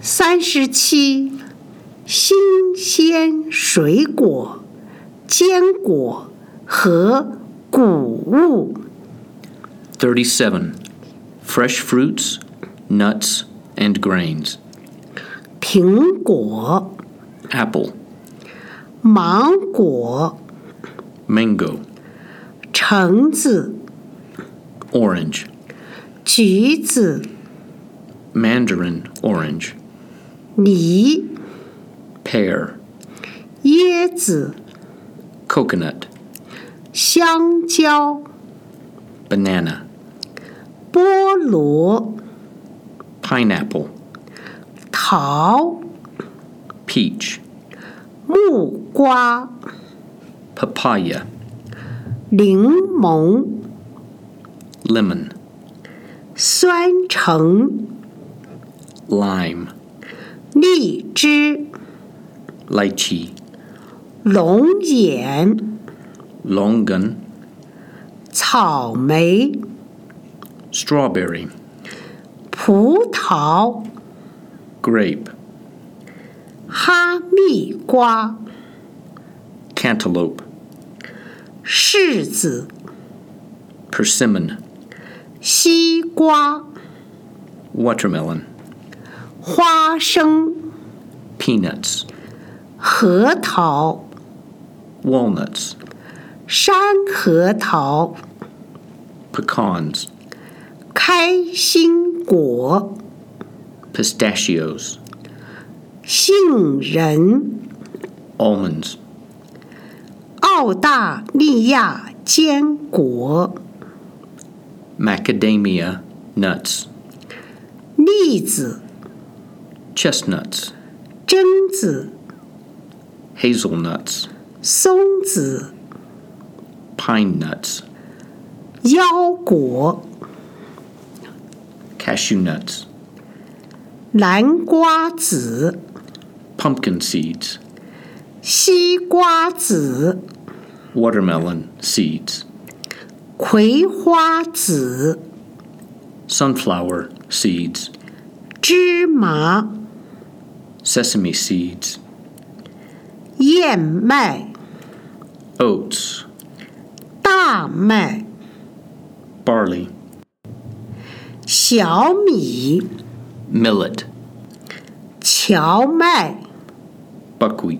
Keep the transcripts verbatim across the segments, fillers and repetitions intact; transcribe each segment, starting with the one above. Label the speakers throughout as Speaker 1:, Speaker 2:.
Speaker 1: 三十七，新鲜水果、坚果和谷物。
Speaker 2: thirty-seven. Fresh fruits, nuts, and grains.
Speaker 1: 苹果、
Speaker 2: Apple,
Speaker 1: 芒果、
Speaker 2: mango,
Speaker 1: 橙子、
Speaker 2: orange,
Speaker 1: 橘子、
Speaker 2: mandarin orange,
Speaker 1: 梨、
Speaker 2: pear,
Speaker 1: 椰子、
Speaker 2: coconut,
Speaker 1: 香蕉、
Speaker 2: banana,
Speaker 1: 菠萝、
Speaker 2: pineapple,
Speaker 1: 桃、
Speaker 2: peach,
Speaker 1: 木瓜、
Speaker 2: papaya,
Speaker 1: 柠檬、
Speaker 2: lemon,
Speaker 1: 酸橙、
Speaker 2: lime,
Speaker 1: 荔枝、
Speaker 2: lychee,
Speaker 1: 龙眼、
Speaker 2: longan,
Speaker 1: 草莓、
Speaker 2: strawberry,
Speaker 1: 葡萄、
Speaker 2: grape,
Speaker 1: 哈密瓜、
Speaker 2: cantaloupe,
Speaker 1: 柿子、
Speaker 2: persimmon,
Speaker 1: 西瓜、
Speaker 2: watermelon,
Speaker 1: 花生、
Speaker 2: peanuts,
Speaker 1: 核桃、
Speaker 2: walnuts,
Speaker 1: 山核桃、
Speaker 2: pecans,
Speaker 1: 开心果、
Speaker 2: pistachios,
Speaker 1: 杏仁、
Speaker 2: almonds,
Speaker 1: 澳大利亚坚果、
Speaker 2: macadamia nuts,
Speaker 1: 栗子、
Speaker 2: chestnuts,
Speaker 1: 榛子、
Speaker 2: hazelnuts,
Speaker 1: 松子、
Speaker 2: pine nuts,
Speaker 1: 腰果、
Speaker 2: cashew nuts,
Speaker 1: 南瓜子、
Speaker 2: pumpkin seeds,
Speaker 1: 西瓜子、
Speaker 2: watermelon seeds,
Speaker 1: 葵花籽、
Speaker 2: sunflower seeds,
Speaker 1: 芝麻、
Speaker 2: sesame seeds,
Speaker 1: 燕麦、
Speaker 2: oats,
Speaker 1: 大麦、
Speaker 2: barley,
Speaker 1: 小米、
Speaker 2: millet,
Speaker 1: 荞麦、
Speaker 2: buckwheat,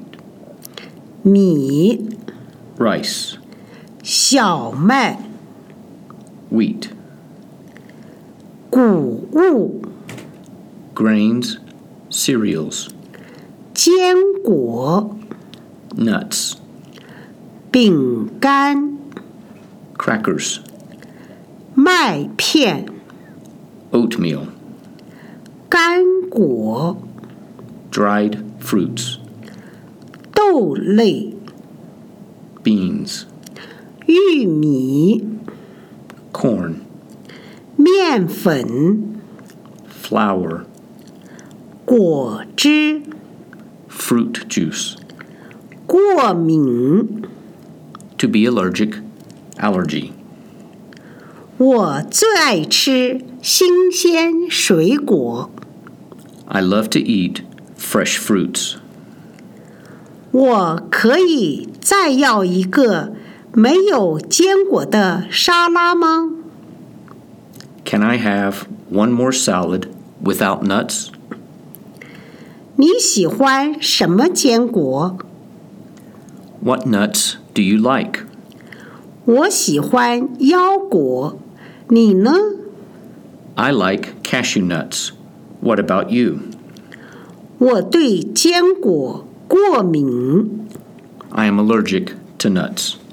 Speaker 1: 米、
Speaker 2: rice,
Speaker 1: 小麦、
Speaker 2: wheat,
Speaker 1: 谷物、
Speaker 2: grains, cereals,
Speaker 1: 坚果、
Speaker 2: nuts,
Speaker 1: 饼干、
Speaker 2: crackers,
Speaker 1: 麦片、
Speaker 2: oatmeal,
Speaker 1: 干果、
Speaker 2: dried fruits,
Speaker 1: 豆类、
Speaker 2: beans,
Speaker 1: 玉米、
Speaker 2: corn,
Speaker 1: 面粉、
Speaker 2: flour,
Speaker 1: 果汁、
Speaker 2: fruit juice.
Speaker 1: 过敏。
Speaker 2: To be allergic, allergy.
Speaker 1: 我最爱吃新鲜水果。
Speaker 2: I love to eat fresh fruits.
Speaker 1: 我可以再要一个没有坚果的沙拉吗？
Speaker 2: Can I have one more salad without nuts?
Speaker 1: 你喜欢什么坚果？
Speaker 2: What nuts do you like?
Speaker 1: 我喜欢腰果，你呢？
Speaker 2: I like cashew nuts. What about you?
Speaker 1: 我对坚果过敏。
Speaker 2: I am allergic to nuts.